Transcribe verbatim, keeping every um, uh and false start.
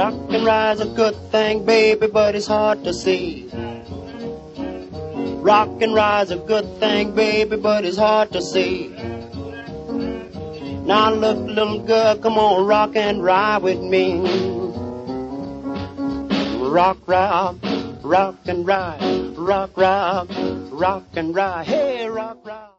Rock and ride's a good thing, baby, but it's hard to see. Rock and ride's a good thing, baby, but it's hard to see. Now look, little girl, come on, rock and ride with me. Rock, rock, rock and ride, rock, rock, rock and ride. Hey, rock, rock.